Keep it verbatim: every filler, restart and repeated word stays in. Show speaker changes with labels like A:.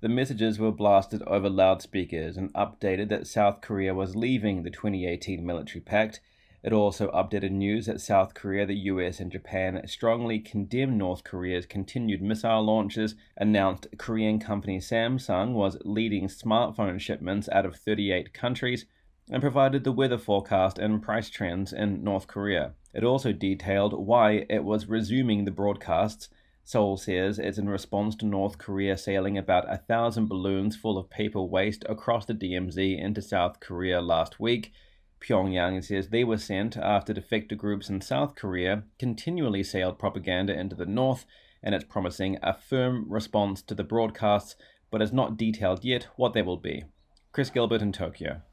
A: The messages were blasted over loudspeakers and updated that South Korea was leaving the twenty eighteen military pact. It also updated news that South Korea, the U S, and Japan strongly condemned North Korea's continued missile launches, announced Korean company Samsung was leading smartphone shipments out of thirty-eight countries, and provided the weather forecast and price trends in North Korea. It also detailed why it was resuming the broadcasts. Seoul says it's in response to North Korea sailing about a thousand balloons full of paper waste across the D M Z into South Korea last week. Pyongyang says they were sent after defector groups in South Korea continually sailed propaganda into the north, and it's promising a firm response to the broadcasts, but has not detailed yet what they will be. Chris Gilbert in Tokyo.